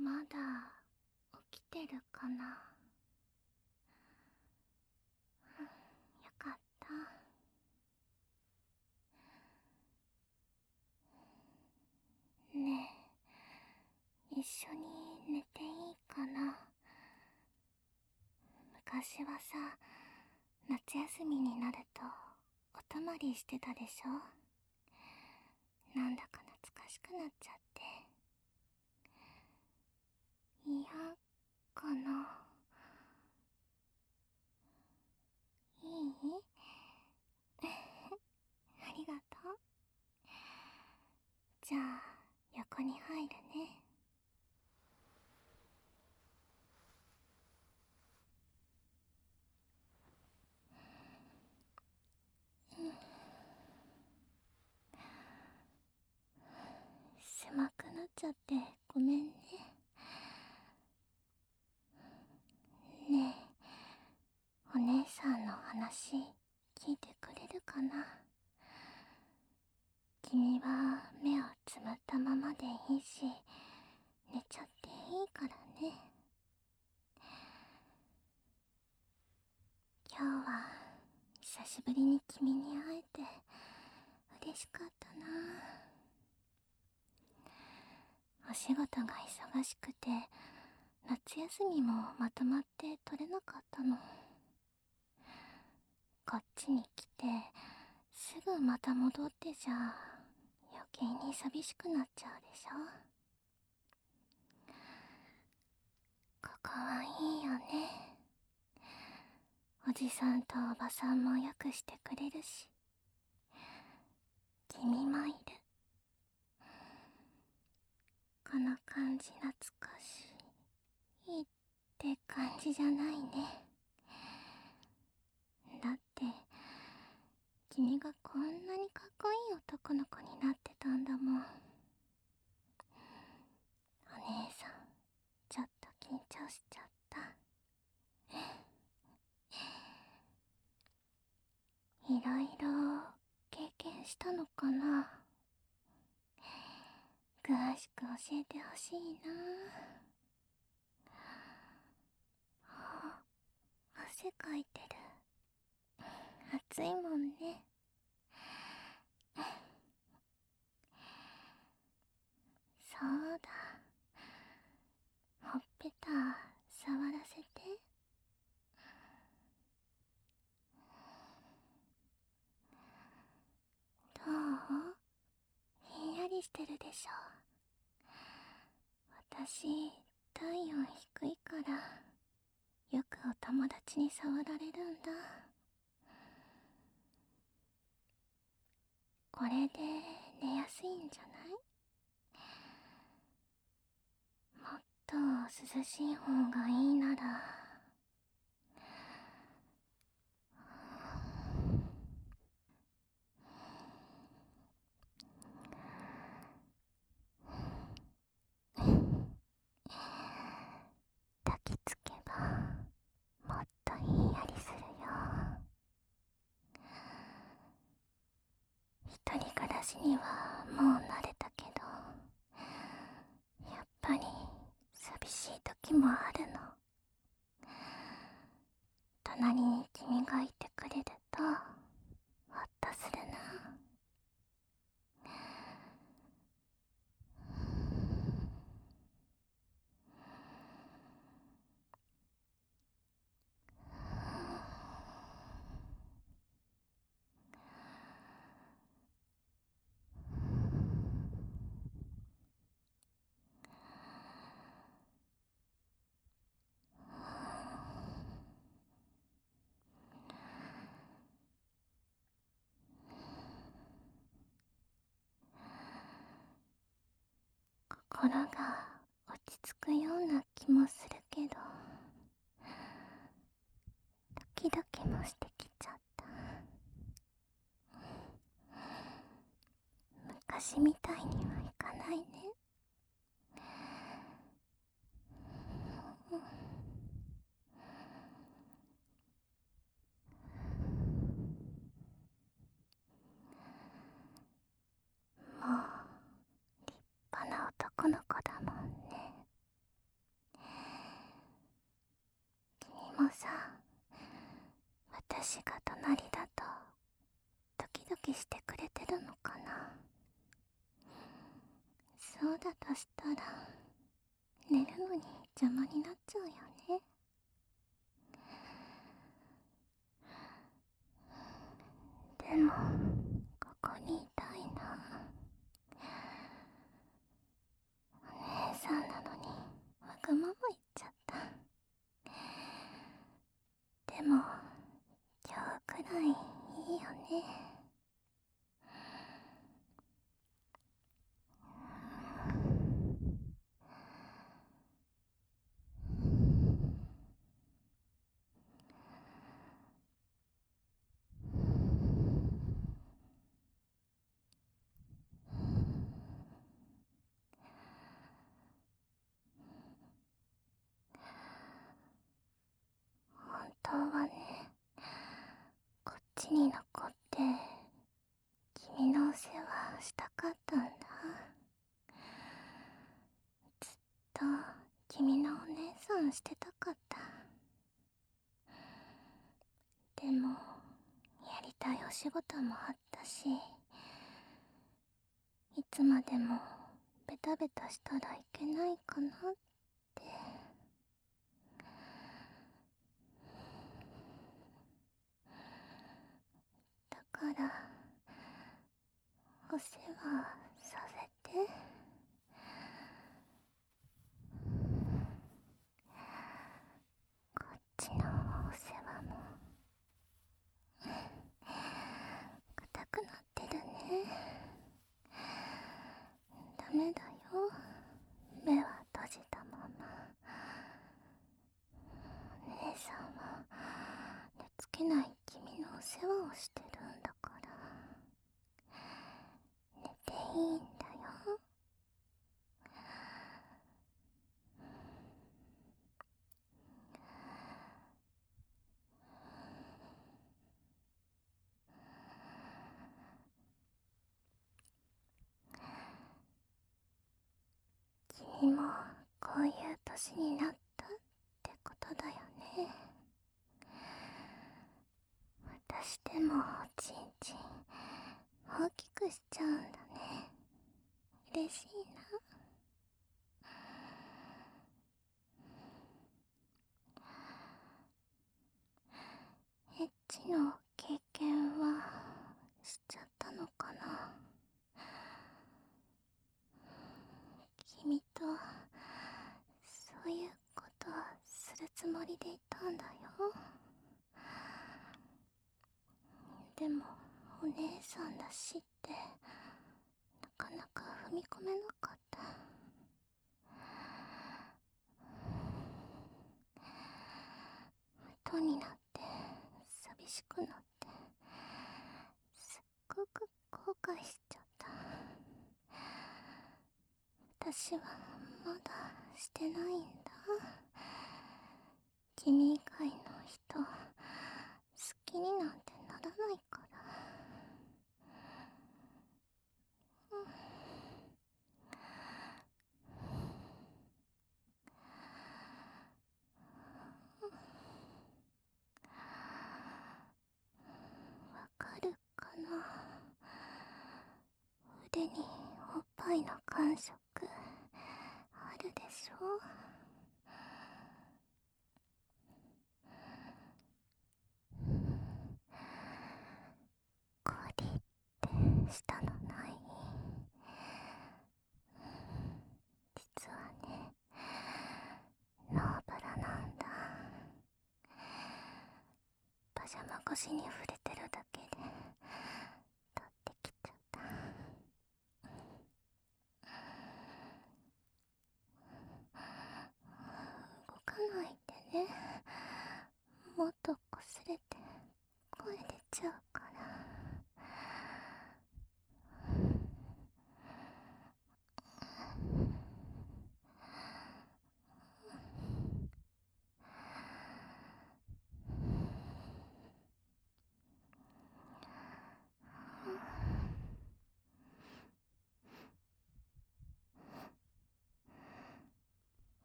まだ起きてるかな。よかった。ねえ、一緒に寝ていいかな。昔はさ、夏休みになるとお泊まりしてたでしょ。なんだか懐かしくなっちゃって。嫌かな。いいありがとう。じゃあ横に入るね。狭くなっちゃってごめんね。ねえ、お姉さんの話聞いてくれるかな。君は目をつむったままでいいし、寝ちゃっていいからね。今日は久しぶりに君に会えて嬉しかったな。お仕事が忙しくて夏休みもまとまって取れなかったの。こっちに来てすぐまた戻ってじゃ余計に寂しくなっちゃうでしょ。ここはいいよね。おじさんとおばさんもよくしてくれるし、君もいる。この感じ懐かしいって感じじゃないね。だって君がこんなにかっこいい男の子になってたんだもん。お姉さんちょっと緊張しちゃった。いろいろ経験したのかな。詳しく教えてほしいな。汗かいてる。暑いもんね。そうだ、ほっぺた触らせて。どう？ひんやりしてるでしょ。私体温低いからよくお友達に触られるんだ。これで寝やすいんじゃない？もっと涼しい方がいいなら。抱きつけばもっとひんやりするよ。一人暮らしにはもう慣れたけど、やっぱり寂しい時もあるの。隣に君がいてくれるとほっとするな。心が落ち着くような気もするけど、ドキドキもしてきちゃった。昔みたいにはいかないね。もう立派な男の子だもんね。 私が隣だとドキドキしてくれてるのかな。そうだとしたら寝るのに邪魔になっちゃうよね。でもここにいたいな。お姉さんなのにわがまま言っちゃった。でも今日くらいいいよね。本当はね、こっちに残って君のお世話したかったんだ。ずっと君のお姉さんしてたかった。でもやりたいお仕事もあったし、いつまでもベタベタしたらいけないかなって。だからお世話させて。こっちのお世話も硬くなってるね。ダメだよ、目は閉じたまま。姉さんは寝つけない君のお世話をしてるんだから、寝ていいんだよ。君もこういう年になったってことだよね。私でもおちんちん大きくしちゃうんだね。嬉しいな。エッチの経験はしちゃったのかな。君とそういうことするつもりでいたんだよ。でもお姉さんだしってなかなか踏み込めなかった。後になって寂しくなって、すっごく後悔しちゃった。私はまだしてないんだ。君以外の人好きになんてならないから。わかるかな。腕におっぱいの感触あるでしょ。コリってしたのない？実はね、ノーブラなんだ。パジャマ越しに触れてるだけで取ってきちゃった。動かないでね。もっとこすれて声出ちゃうから。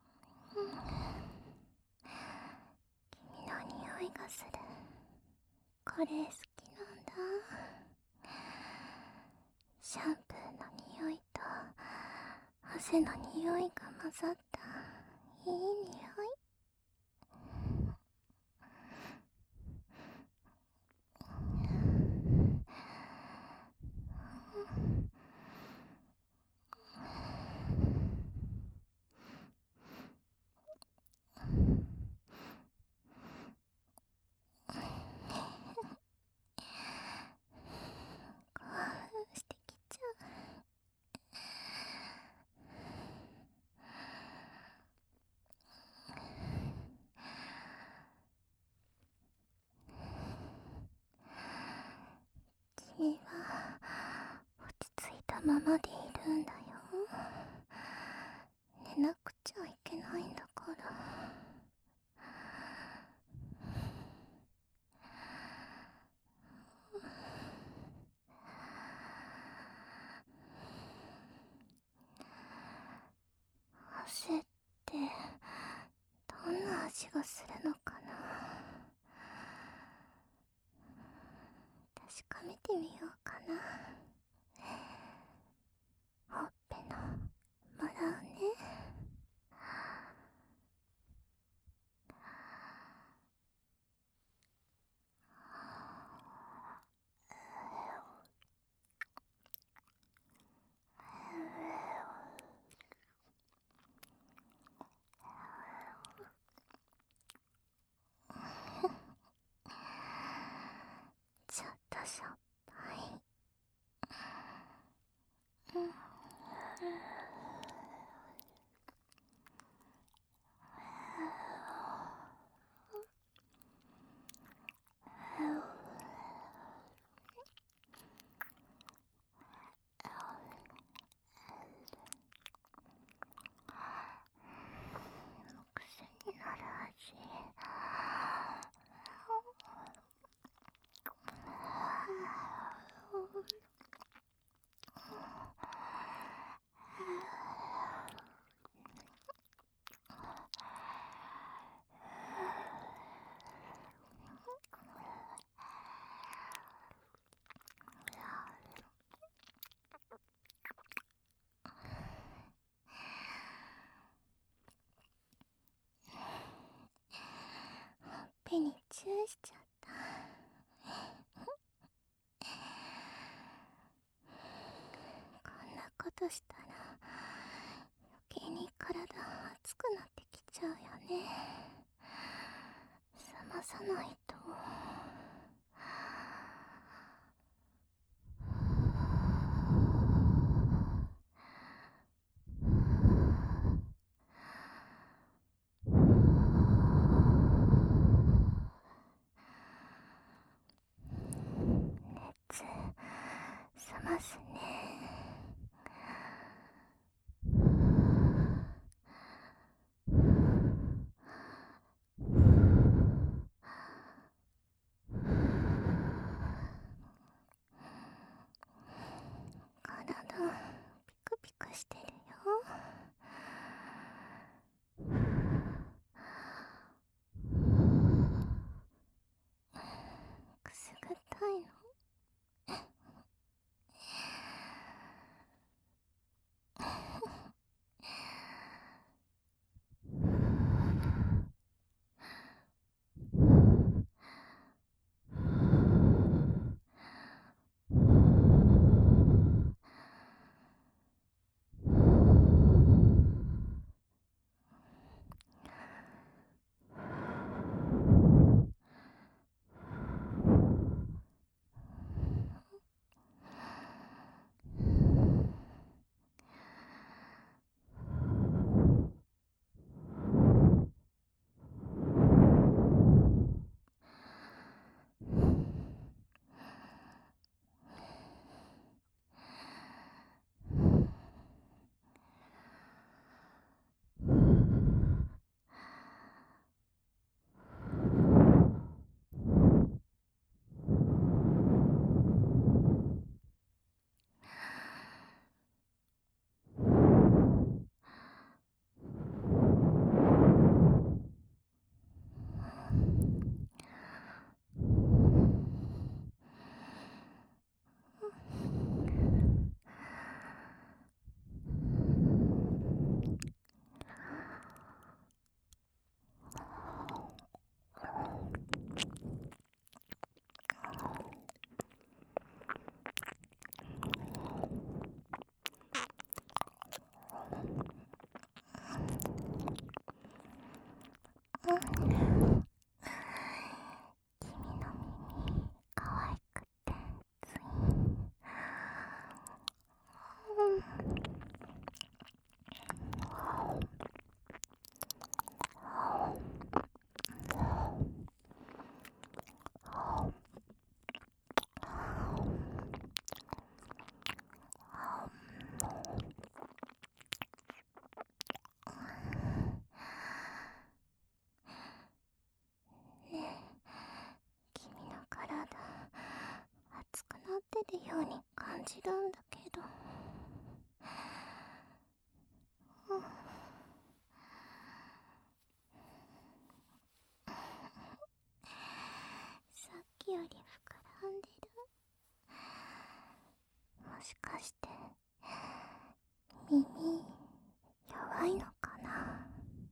君の匂いがする。 これ好きなんだ。シャンプーの匂いと汗の匂いが混ざったいい匂い。興奮してきちゃう。君は落ち着いたままでいるんだよ。寝なくちゃいけないんだから。汗ってどんな味がするのかな。確かめてみようかな。ほっぺのもらうね。ちょっとしょっぱい。癖になる味。手にチューしちゃった。こんなことしたら余計に体熱くなってきちゃうよね。冷まさないと。熱冷ますね。体ピクピクしてるよ。くすぐったいの。 てるように感じるんだけど、さっきより膨らんでる。もしかして耳弱いのかな。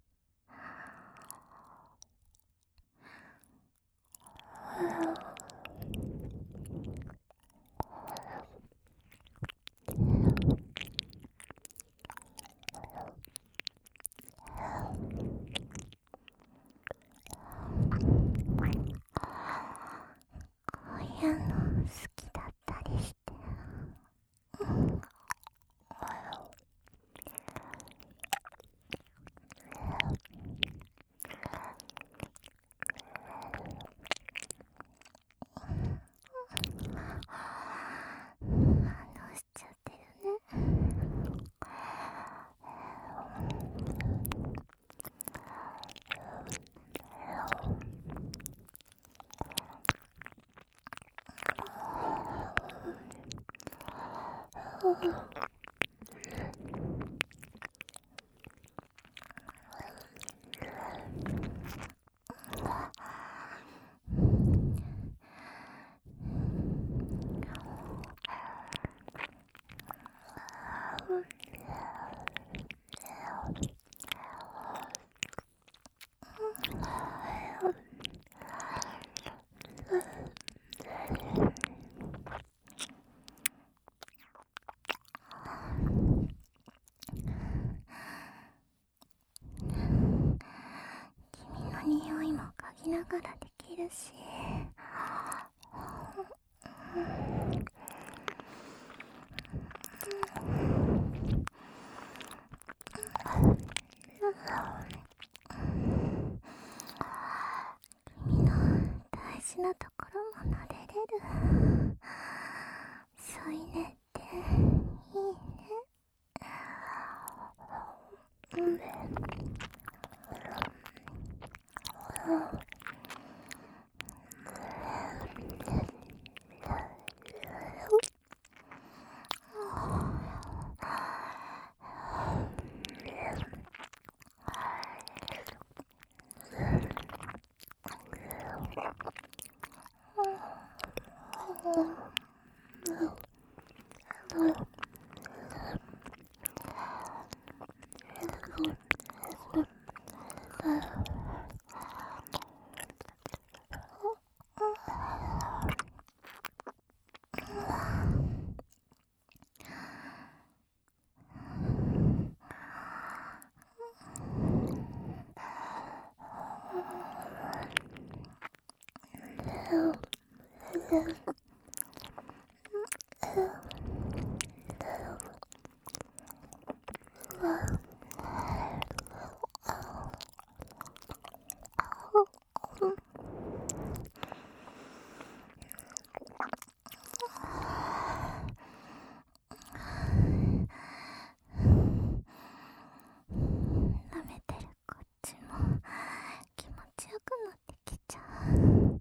こういうの好きだったりして。反応しちゃってるね。君の匂いも嗅ぎながらできるし、君の大事なところも撫でれる。添い寝っていいね。舐めてるこっちも気持ちよくなってきちゃう。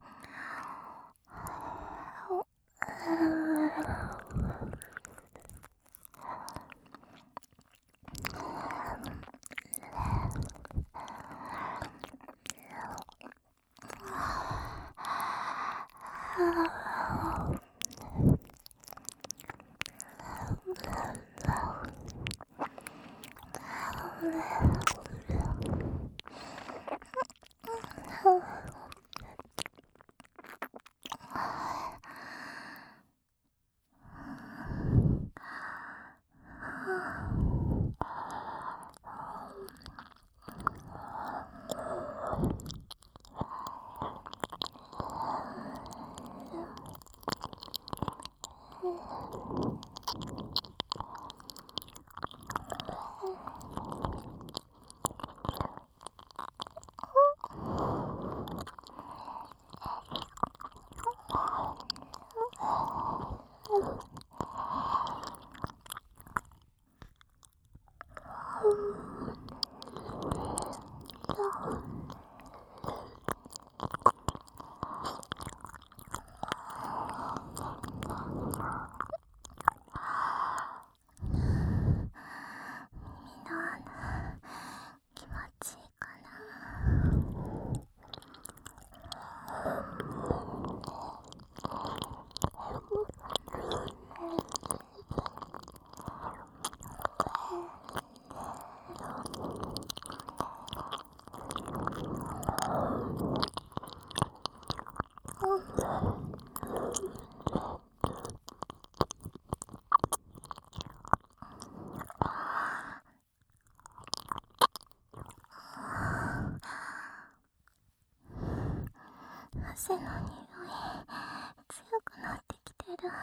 汗の匂い強くなってきてる。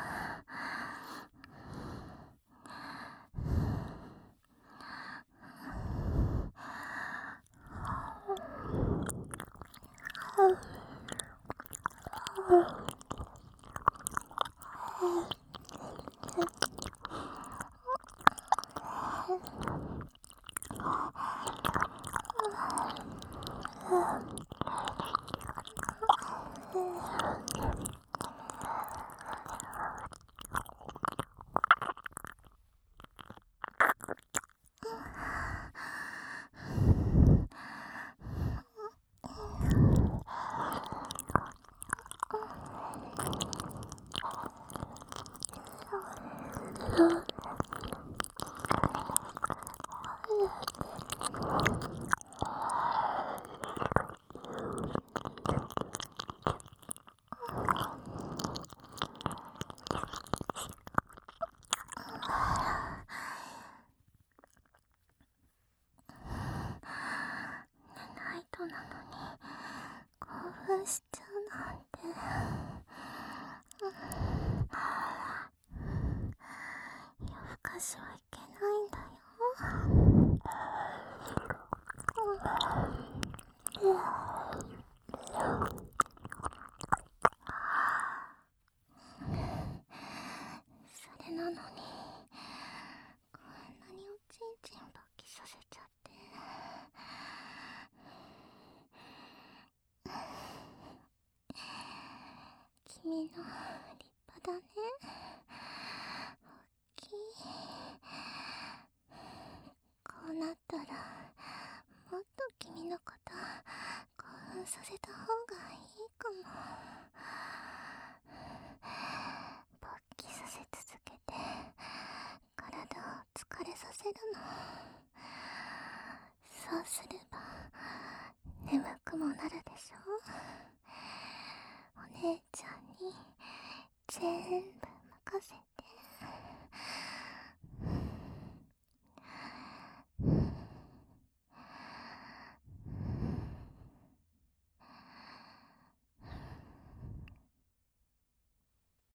ナイトなのに興奮しちゃうなんて。夜更かしはいけないんだよ。それなのにこんなにおちんちん勃起させちゃって。君の立派だね。大きい。こうなったらもっと君のこと興奮させた方がいいかも。勃起させ続けて体を疲れさせるの。そうすれば眠くもなるでしょ。お姉ちゃんに全部任せて。